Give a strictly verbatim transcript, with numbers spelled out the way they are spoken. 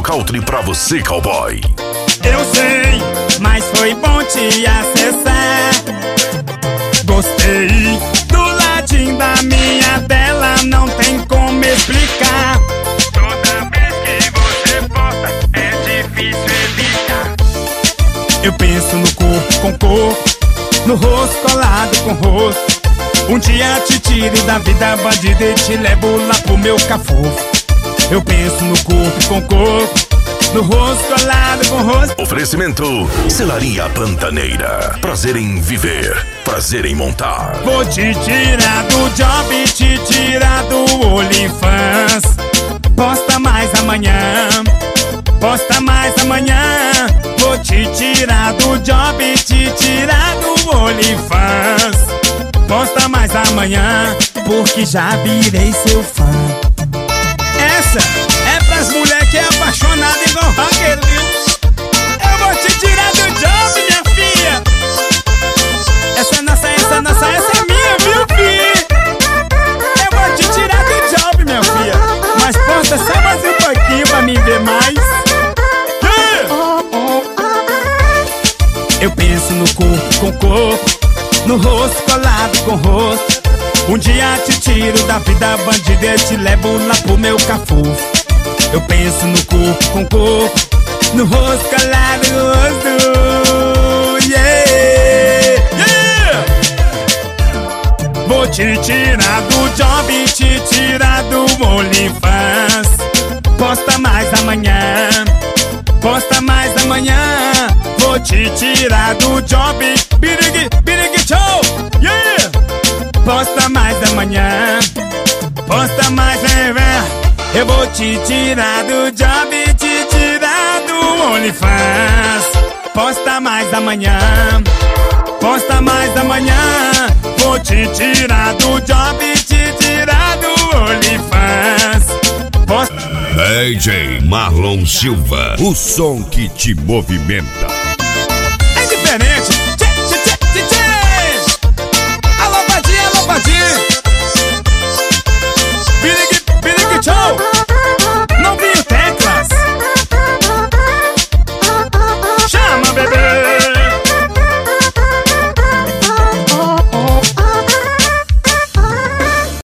country pra você, cowboy. Eu sei, mas foi bom te acessar. Gostei do ladinho da minha tela, não tem como explicar. Toda vez que você posta, é difícil evitar. Eu penso no corpo com corpo, no rosto colado com rosto. Um dia te tiro da vida bandida e te levo lá pro meu cafofo. Eu penso no corpo com corpo, no rosto colado com rosto. Oferecimento Celaria Pantaneira. Prazer em viver, prazer em montar. Vou te tirar do job, te tirar do OnlyFans. Posta mais amanhã, posta mais amanhã. Vou te tirar do job, te tirar do OnlyFans. Posta mais amanhã, porque já virei seu fã. Essa é pras mulheres que é apaixonada igual rocker, viu? Eu vou te tirar do job, minha filha. Essa é nossa, essa é nossa, essa é minha, viu, filha? Eu vou te tirar do job, minha filha. Mas posta só mais um pouquinho pra me ver mais. Eu penso no corpo com corpo, no rosto colado com rosto. Um dia te tiro da vida bandida e te levo lá pro meu cafofo. Eu penso no corpo com corpo, no rosto colado com rosto. Yeah, yeah. Vou te tirar do job, te tirar do OnlyFans. Posta mais amanhã, posta mais amanhã. Vou te tirar do job, birigui, birigui, show, yeah! Posta mais amanhã, posta mais amanhã. Eu vou te tirar do job, te tirar do OnlyFans. Posta mais amanhã, posta mais amanhã. Vou te tirar do job, te tirar do OnlyFans. Posta... D J Marlon Silva, o som que te movimenta.